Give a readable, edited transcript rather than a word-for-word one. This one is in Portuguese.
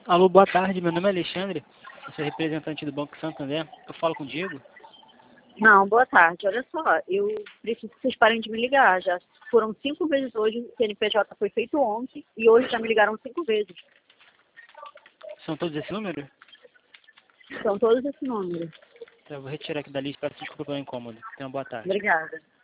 Alô, boa tarde. Meu nome é Alexandre. Eu sou representante do Banco Santander. Eu falo com o Diego. Não, boa tarde. Olha só, eu preciso que vocês parem de me ligar. Já foram 5 vezes hoje, o CNPJ foi feito ontem e hoje já me ligaram 5 vezes. São todos esse número? São todos esse número. Eu vou retirar aqui da lista. Peço desculpa pelo incômodo. Tenha uma boa tarde. Obrigada.